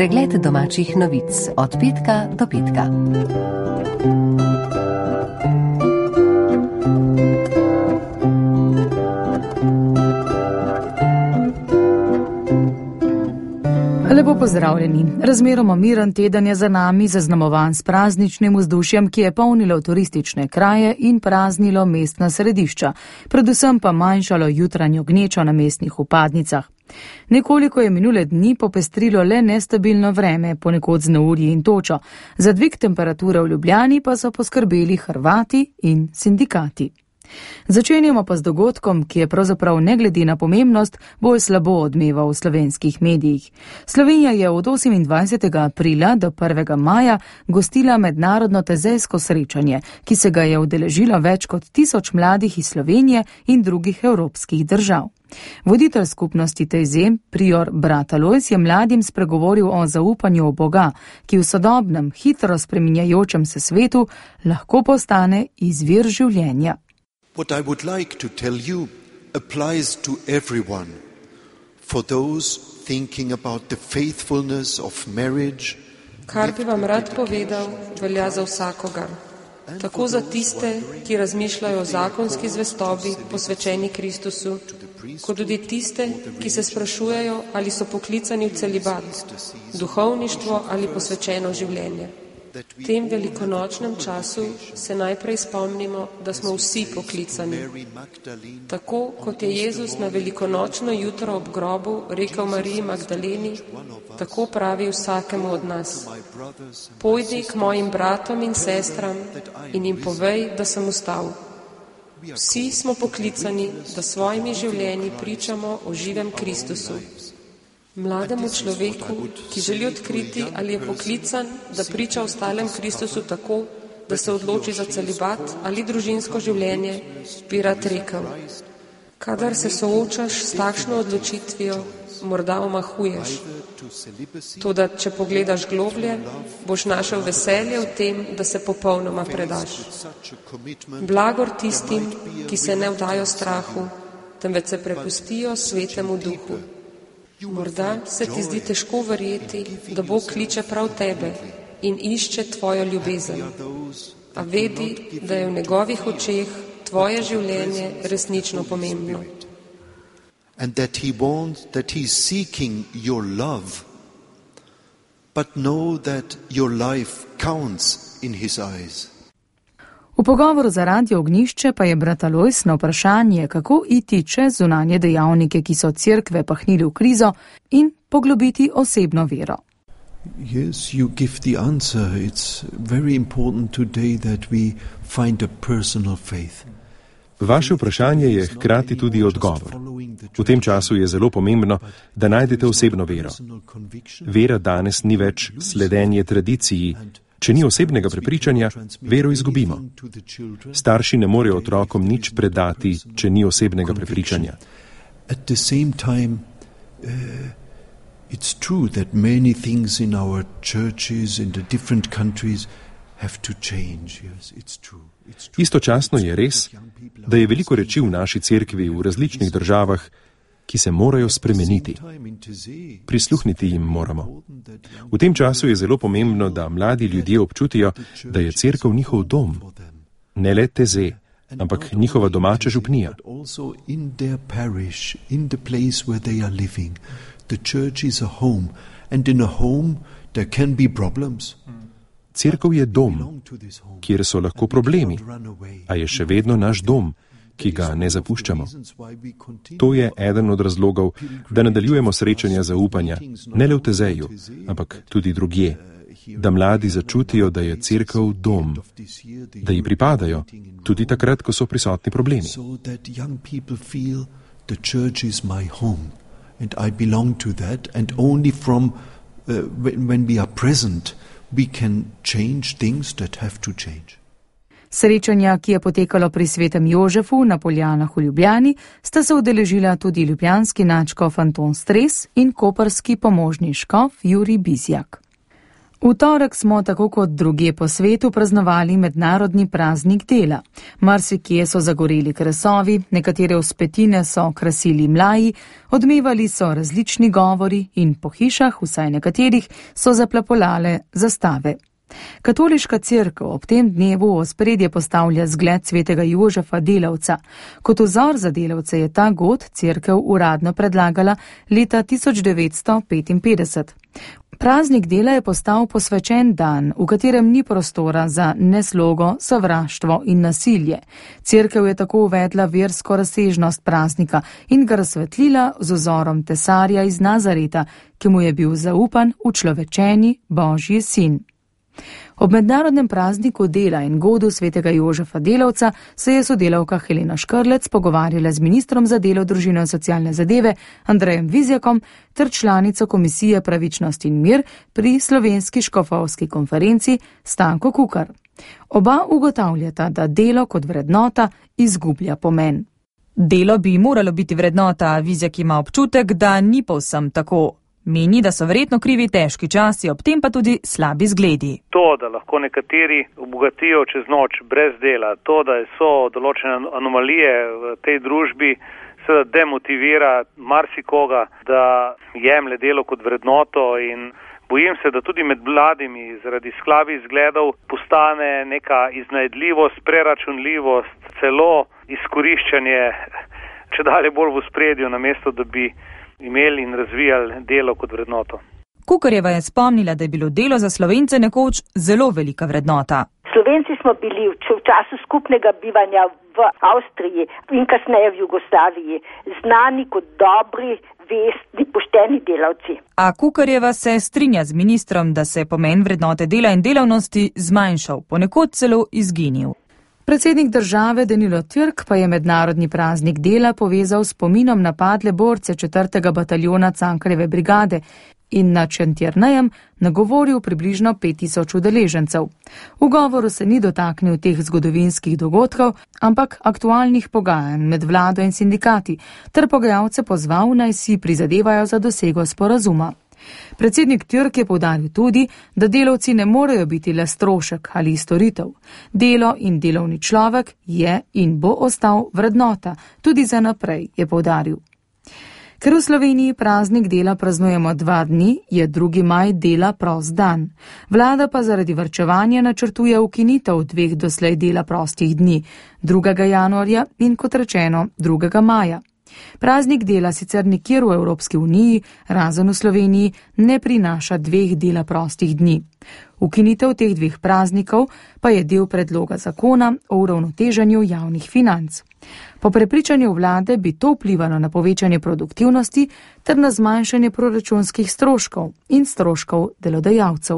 Pregled domačih novic od petka do petka. Lepo pozdravljeni. Razmeroma miren teden je za nami, zaznamovan s prazničnim vzdušjem, ki je polnilo turistične kraje in praznilo mestna središča, predvsem pa manjšalo jutranjo gnečo na mestnih vpadnicah. Nekoliko je minule dni popestrilo le nestabilno vreme, ponekod z neurji in točo. Za dvig temperature v Ljubljani pa so poskrbeli Hrvati in sindikati. Začenjamo pa z dogodkom, ki je pravzaprav ne glede na pomembnost bolj slabo odmeval v slovenskih medijih. Slovenija je od 28. aprila do 1. maja gostila mednarodno tezejsko srečanje, ki se ga je udeležilo več kot 1000 mladih iz Slovenije in drugih evropskih držav. Voditelj skupnosti Teze, prior brat Alojz, je mladim spregovoril o zaupanju v Boga, ki v sodobnem, hitro spreminjajočem se svetu lahko postane izvir življenja. What I would like to tell you applies to everyone. For those thinking about the faithfulness of marriage. Kar bi vam rad povedal, velja za vsakogar. Tako za tiste, ki razmišljajo o zakonski zvestobi posvečeni Kristusu, kot tudi tiste, ki se sprašujejo, ali so poklicani v celibat, duhovništvo ali posvečeno življenje. V tem velikonočnem času se najprej spomnimo, da smo vsi poklicani. Tako kot je Jezus na velikonočno jutro ob grobu rekel Mariji Magdaleni, tako pravi vsakemu od nas. Pojdi k mojim bratom in sestram in jim povej, da sem vstal. Vsi smo poklicani, da svojimi življenji pričamo o živem Kristusu. Mlademu človeku, ki želi odkriti, ali je poklican, da priča ostalem Kristusu tako, da se odloči za celibat ali družinsko življenje, bi rad rekel: kadar se soočaš s takšno odločitvijo, morda omahuješ. Toda, če pogledaš globlje, boš našel veselje v tem, da se popolnoma predaš. Blagor tistim, ki se ne vdajo strahu, temveč se prepustijo svetemu duhu. Morda se ti zdi težko verjeti, da Bog kliče prav tebe in išče tvojo ljubezen. A vedi, da je v njegovih očeh tvoje življenje resnično pomembno. And that he is seeking your love, but know that your life counts in his eyes. V pogovoru za Radio Ognjišče pa je brat Alojz na vprašanje, kako iti čez zunanje dejavnike, ki so cerkve pahnili v krizo, in poglobiti osebno vero. Yes, you give the answer. It's very important today that we find a personal faith. Vaše vprašanje je hkrati tudi odgovor. V tem času je zelo pomembno, da najdete osebno vero. Vera danes ni več sledenje tradiciji. Če ni osebnega prepričanja, vero izgubimo. Starši ne morejo otrokom nič predati, če ni osebnega prepričanja. At the same time, it's true that many things in our churches in the different countries have to change. Yes, it's true. Istočasno je res, da je veliko reči v naši cerkvi v različnih državah, ki se morajo spremeniti. Prisluhniti jim moramo. V tem času je zelo pomembno, da mladi ljudje občutijo, da je cerkev njihov dom. Ne le Teze, ampak njihova domača župnija. Cerkev je dom, kjer so lahko problemi, a je še vedno naš dom, ki ga ne zapuščamo. To je eden od razlogov, da nadaljujemo srečanja zaupanja, ne le v Tezeju, ampak tudi drugje, da mladi začutijo, da je cerkev dom, da ji pripadajo, tudi takrat, ko so prisotni problemi. We can change things that have to change. Srečanja, ki je potekalo pri Svetem Jožefu na Poljanah v Ljubljani, sta se udeležila tudi ljubljanski nadškof Anton Stres in koprski pomožni škof Jurij Bizjak. V torek smo, tako kot drugje po svetu, praznovali mednarodni praznik dela. Marsikje so zagoreli kresovi, nekatere vzpetine so krasili mlaji, odmevali so različni govori in po hišah, vsaj nekaterih, so zaplapolale zastave. Katoliška cerkev ob tem dnevu v ospredje postavlja zgled svetega Jožefa Delavca. Kot vzor za delavce je ta god cerkev uradno predlagala leta 1955. Praznik dela je postal posvečen dan, v katerem ni prostora za neslogo, sovraštvo in nasilje. Cerkev je tako uvedla versko razsežnost praznika in ga razsvetlila z vzorom tesarja iz Nazareta, ki mu je bil zaupan učlovečeni Božji sin. Ob mednarodnem prazniku dela in godu svetega Jožefa Delavca se je sodelavka Helena Škrlec pogovarjala z ministrom za delo, družino in socialne zadeve Andrejem Vizjakom ter članico Komisije Pravičnost in mir pri Slovenski škofovski konferenci Stanko Kukar. Oba ugotavljata, da delo kot vrednota izgublja pomen. Delo bi moralo biti vrednota, Vizjak ima občutek, da ni povsem tako. Meni, da so verjetno krivi težki časi, ob tem pa tudi slabi zgledi. To, da lahko nekateri obogatijo čez noč brez dela, to, da so določene anomalije v tej družbi, seveda demotivira marsikoga, da jemlje delo kot vrednoto, in bojim se, da tudi med mladimi zaradi slabih zgledov postane neka iznajdljivost, preračunljivost, celo izkoriščanje čedalje bolj v ospredju, namesto da bi imeli in razvijali delo kot vrednoto. Kukarjeva je spomnila, da je bilo delo za Slovence nekoč zelo velika vrednota. Slovenci smo bili v času skupnega bivanja v Avstriji in kasneje v Jugoslaviji znani kot dobri, vestni, pošteni delavci. A Kukarjeva se strinja z ministrom, da se je pomen vrednote dela in delavnosti zmanjšal, ponekod celo izginil. Predsednik države Danilo Türk pa je mednarodni praznik dela povezal s spominom na padle borce 4. bataljona Cankarjeve brigade in nad Šentjernejem nagovoril približno 5000 udeležencev. V govoru se ni dotaknil teh zgodovinskih dogodkov, ampak aktualnih pogajanj med vlado in sindikati, ter pogajalce pozval, naj si prizadevajo za dosego sporazuma. Predsednik Türk je poudaril tudi, da delavci ne morejo biti le strošek ali storitev. Delo in delovni človek je in bo ostal vrednota, tudi za naprej, je poudaril. Ker v Sloveniji praznik dela praznujemo 2 dni, je 2. maj dela prost dan. Vlada pa zaradi varčevanja načrtuje ukinitev 2 doslej dela prostih dni, 2. januarja in, kot rečeno, 2. maja. Praznik dela sicer nikjer v Evropski uniji, razen v Sloveniji, ne prinaša 2 dela prostih dni. Ukinitev teh 2 praznikov pa je del predloga zakona o uravnoteženju javnih financ. Po prepričanju vlade bi to vplivalo na povečanje produktivnosti ter na zmanjšanje proračunskih stroškov in stroškov delodajalcev.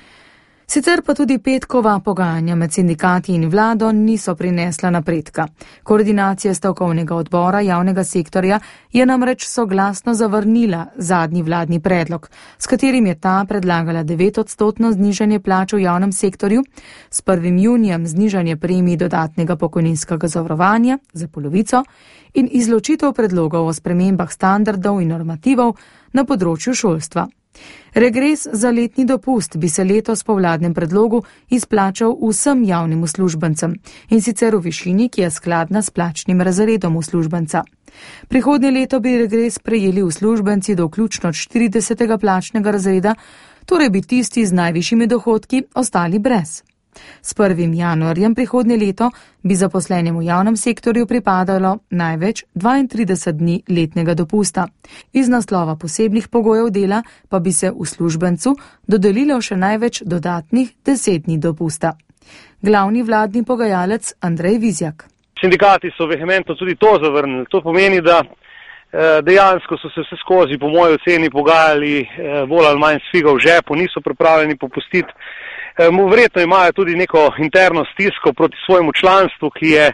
Sicer pa tudi petkova pogajanja med sindikati in vlado niso prinesla napredka. Koordinacija stavkovnega odbora javnega sektorja je namreč soglasno zavrnila zadnji vladni predlog, s katerim je ta predlagala 9% znižanje plač v javnem sektorju, s 1. junijem znižanje premij dodatnega pokojninskega zavarovanja za polovico in izločitev predlogov o spremembah standardov in normativov na področju šolstva. Regres za letni dopust bi se letos po vladnem predlogu izplačal vsem javnim uslužbencem in sicer v višini, ki je skladna s plačnim razredom uslužbenca. Prihodnje leto bi regres prejeli uslužbenci do vključno 40. plačnega razreda, torej bi tisti z najvišjimi dohodki ostali brez. S 1. januarjem prihodnje leto bi zaposlenim v javnem sektorju pripadalo največ 32 dni letnega dopusta. Iz naslova posebnih pogojev dela pa bi se uslužbencu dodelilo še največ dodatnih 10 dni dopusta. Glavni vladni pogajalec Andrej Vizjak. Sindikati so vehementno tudi to zavrnili. To pomeni, da dejansko so se vse skozi, po moji oceni, pogajali bolj ali manj s figo v žepu, niso pripravljeni popustiti. Verjetno imajo tudi neko interno stisko proti svojemu članstvu, ki je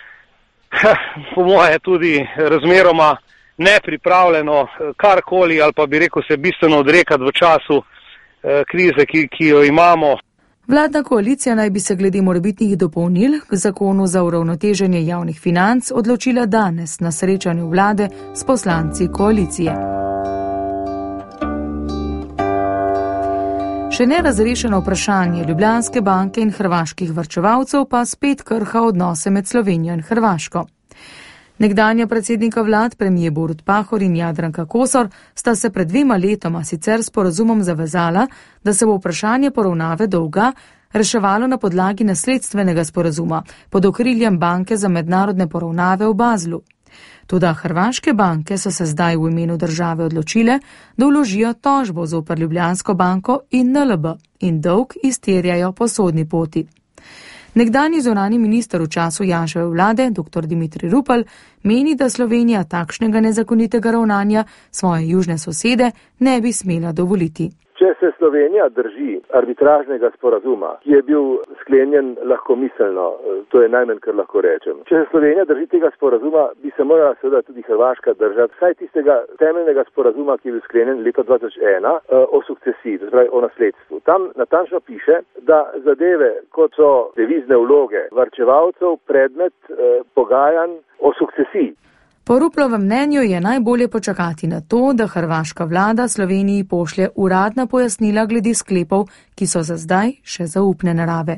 po moje tudi razmeroma nepripravljeno karkoli ali pa bi rekel se bistveno odrekati v času krize, ki jo imamo. Vladna koalicija naj bi se glede morebitnih dopolnil k zakonu za uravnoteženje javnih financ odločila danes na srečanju vlade s poslanci koalicije. Še nerazrešeno vprašanje Ljubljanske banke in hrvaških varčevalcev pa spet krha odnose med Slovenijo in Hrvaško. Nekdanja predsednika vlad, premijer Borut Pahor in Jadranka Kosor, sta se pred 2 letoma sicer sporazumom zavezala, da se bo vprašanje poravnave dolga reševalo na podlagi nasledstvenega sporazuma pod okriljem Banke za mednarodne poravnave v Baslu. Toda hrvaške banke so se zdaj v imenu države odločile, da vložijo tožbo zoper Ljubljansko banko in NLB in dolg izterjajo po sodni poti. Nekdanji zunanji minister v času Janševe vlade, dr. Dimitrij Rupel, meni, da Slovenija takšnega nezakonitega ravnanja svoje južne sosede ne bi smela dovoliti. Če se Slovenija drži arbitražnega sporazuma, ki je bil sklenjen lahkomiselno, to je najmanj, kar lahko rečem. Če se Slovenija drži tega sporazuma, bi se morala seveda tudi Hrvaška držati vsaj tistega temeljnega sporazuma, ki je bil sklenjen leta 2001 o sukcesiji, to je o nasledstvu. Tam natančno piše, da zadeve, kot so devizne vloge varčevalcev, predmet pogajanj o sukcesiji. Po Ruplovem mnenju je najbolje počakati na to, da hrvaška vlada Sloveniji pošlje uradna pojasnila glede sklepov, ki so za zdaj še zaupne narave.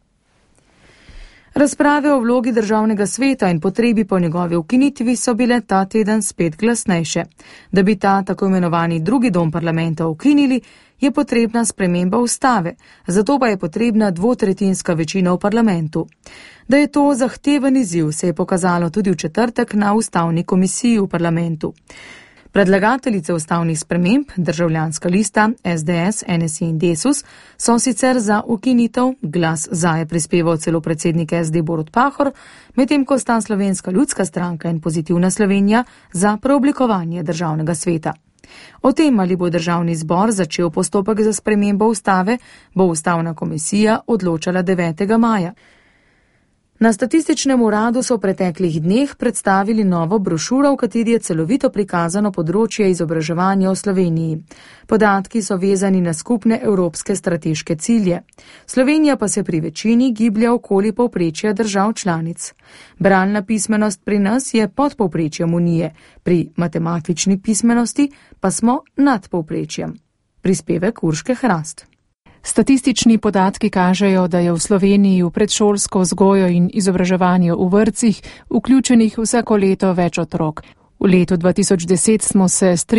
Razprave o vlogi državnega sveta in potrebi po njegovi ukinitvi so bile ta teden spet glasnejše. Da bi ta tako imenovani drugi dom parlamenta ukinili, je potrebna sprememba ustave, zato pa je potrebna 2/3 večina v parlamentu. Da je to zahteven izziv, se je pokazalo tudi v četrtek na ustavni komisiji v parlamentu. Predlagateljice ustavnih sprememb, Državljanska lista, SDS, NSI in Desus, so sicer za ukinitev, glas za je prispeval celo predsednik SD Borut Pahor, medtem ko sta Slovenska ljudska stranka in Pozitivna Slovenija za preoblikovanje državnega sveta. O tem, ali bo državni zbor začel postopek za spremembo ustave, bo ustavna komisija odločala 9. maja. Na statističnem uradu so v preteklih dneh predstavili novo brošuro, v kateri je celovito prikazano področje izobraževanja v Sloveniji. Podatki so vezani na skupne evropske strateške cilje. Slovenija pa se pri večini giblja okoli povprečja držav članic. Bralna pismenost pri nas je pod povprečjem Unije, pri matematični pismenosti pa smo nad povprečjem. Prispevek Urške Hrast. Statistični podatki kažejo, da je v Sloveniji v predšolsko vzgojo in izobraževanje v vrtcih vključenih vsako leto več otrok. V letu 2010 smo se s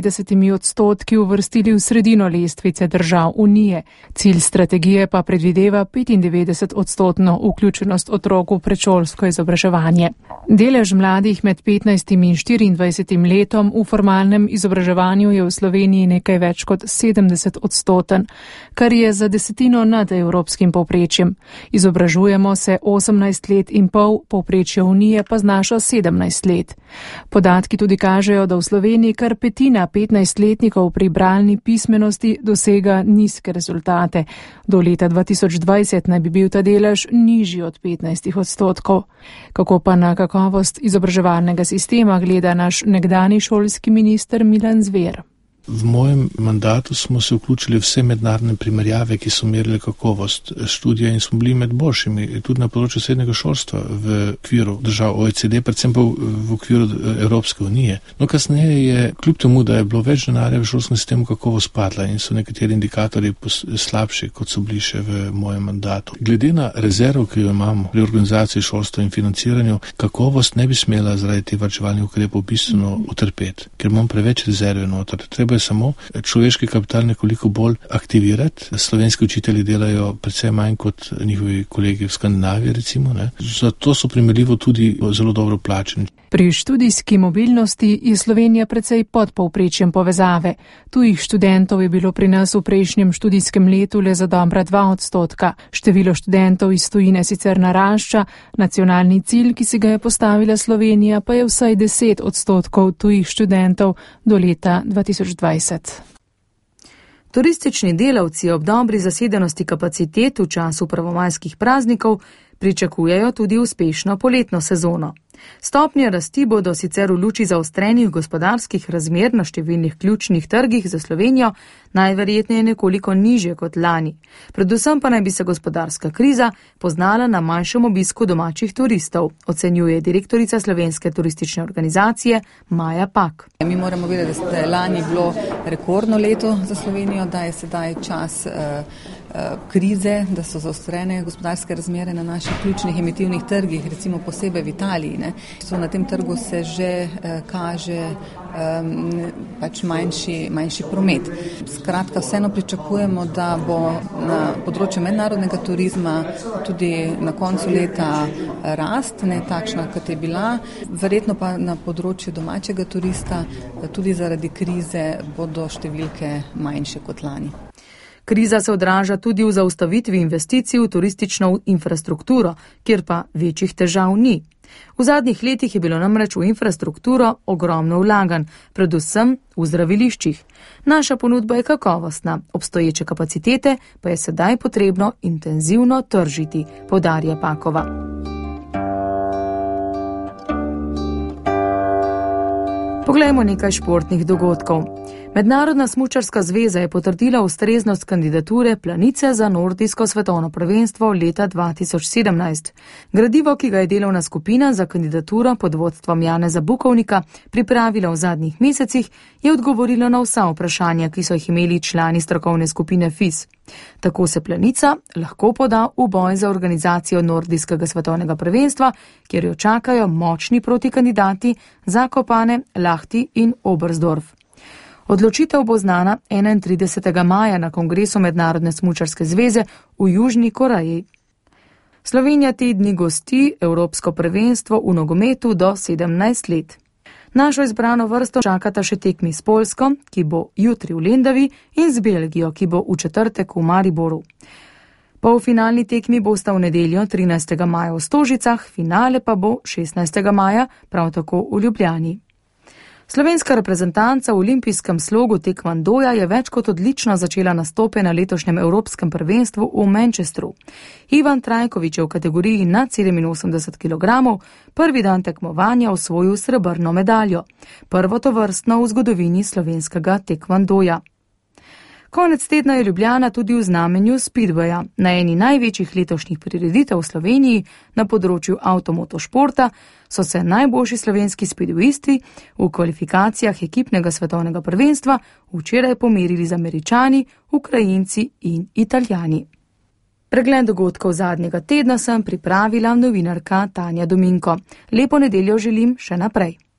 93% uvrstili v sredino lestvice držav Unije. Cilj strategije pa predvideva 95% vključenost otrok v predšolsko izobraževanje. Delež mladih med 15 in 24 letom v formalnem izobraževanju je v Sloveniji nekaj več kot 70%, kar je za 10% nad evropskim povprečjem. Izobražujemo se 18 let in pol, povprečje Unije pa znaša 17 let. Podatki tudi kažejo, da v Sloveniji kar 1/5 15-letnikov pri bralni pismenosti dosega nizke rezultate. Do leta 2020 naj bi bil ta delež nižji od 15%. Kako pa na kakovost izobraževalnega sistema gleda naš nekdani šolski minister Milan Zver? V mojem mandatu smo se vključili vse mednarodne primerjave, ki so merile kakovost študija in smo bili med boljšimi, tudi na področju srednjega šolstva v okviru držav OECD, predvsem pa v okviru Evropske unije. No, kasneje je, kljub temu, da je bilo več denarja v šolskem sistemu, kakovost padla in so nekateri indikatorji slabši, kot so bili še v mojem mandatu. Glede na rezervo, ki jo imamo pri organizaciji šolstva in financiranju, kakovost ne bi smela zaradi teh varčevalnih ukrepov bistveno utrpeti, ker imamo preveč rezerve noter. Treba je samo človeški kapital nekoliko bolj aktivirati. Slovenski učitelji delajo predvsem manj kot njihovi kolegi v Skandinaviji, recimo, ne. Zato so primerljivo tudi zelo dobro plačeni. Pri študijski mobilnosti je Slovenija precej pod povprečjem povezave. Tujih študentov je bilo pri nas v prejšnjem študijskem letu le za dobra 2%. Število študentov iz tujine sicer narašča, nacionalni cilj, ki si ga je postavila Slovenija, pa je vsaj 10% tujih študentov do leta 2020. Turistični delavci ob dobri zasedenosti kapacitet v času prvomajskih praznikov pričakujejo tudi uspešno poletno sezono. Stopnje rasti bodo sicer v luči zaostrenih gospodarskih razmer na številnih ključnih trgih za Slovenijo najverjetneje nekoliko nižje kot lani. Predvsem pa naj bi se gospodarska kriza poznala na manjšem obisku domačih turistov, ocenjuje direktorica Slovenske turistične organizacije Maja Pak. Mi moramo vedeti, da je lani bilo rekordno leto za Slovenijo, da je sedaj čas krize, da so zaostrene gospodarske razmere na naših ključnih emitivnih trgih, recimo posebej v Italiji. Na tem trgu se že kaže manjši promet. Skratka, vseeno pričakujemo, da bo na področju mednarodnega turizma tudi na koncu leta rast, ne takšna, kot je bila. Verjetno pa na področju domačega turista tudi zaradi krize bodo številke manjše kot lani. Kriza se odraža tudi v zaustavitvi investicij v turistično infrastrukturo, kjer pa večjih težav ni. V zadnjih letih je bilo namreč v infrastrukturo ogromno vlaganj, predvsem v zdraviliščih. Naša ponudba je kakovostna, obstoječe kapacitete pa je sedaj potrebno intenzivno tržiti, poudarja Pakova. Poglejmo nekaj športnih dogodkov. Mednarodna smučarska zveza je potrdila ustreznost kandidature Planice za nordijsko svetovno prvenstvo leta 2017. Gradivo, ki ga je delovna skupina za kandidaturo pod vodstvom Janeza Bukovnika pripravila v zadnjih mesecih, je odgovorilo na vsa vprašanja, ki so jih imeli člani strokovne skupine FIS. Tako se Planica lahko poda v boj za organizacijo nordijskega svetovnega prvenstva, kjer jo čakajo močni protikandidati Zakopane, Lahti in Oberstdorf. Odločitev bo znana 31. maja na kongresu Mednarodne smučarske zveze v Južni Koreji. Slovenija te dni gosti Evropsko prvenstvo v nogometu do 17 let. Našo izbrano vrsto čakata še tekmi s Poljsko, ki bo jutri v Lendavi, in z Belgijo, ki bo v četrtek v Mariboru. Polfinalni tekmi bosta v nedeljo 13. maja v Stožicah, finale pa bo 16. maja prav tako v Ljubljani. Slovenska reprezentanca v olimpijskem slogu tekvandoja je več kot odlično začela nastope na letošnjem Evropskem prvenstvu v Manchesteru. Ivan Trajković je v kategoriji nad 87 kg prvi dan tekmovanja osvojil srebrno medaljo, prvo tovrstno v zgodovini slovenskega tekvandoja. Konec tedna je Ljubljana tudi v znamenju Speedwaya, na eni največjih letošnjih prireditev v Sloveniji na področju avtomotošporta so se najboljši slovenski speedwayisti v kvalifikacijah ekipnega svetovnega prvenstva včeraj pomerili z Američani, Ukrajinci in Italijani. Pregled dogodkov zadnjega tedna sem pripravila novinarka Tanja Dominko. Lepo nedeljo želim še naprej.